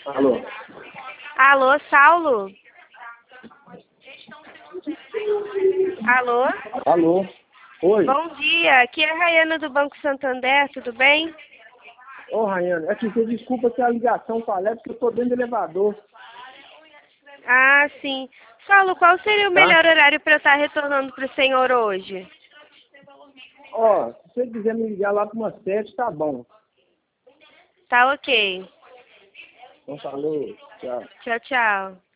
Alô? Alô, Saulo? Alô? Alô? Oi? Bom dia, aqui é a Rayana do Banco Santander, tudo bem? Ô, Rayane, é que você desculpa se a ligação falhar, porque eu tô dentro do elevador, Ah, sim. Saulo, qual seria o tá? melhor horário para eu estar retornando para o senhor hoje? Ó, se você quiser me ligar lá para umas 7, tá bom. Tá ok. Então falou, tchau. Tchau, tchau.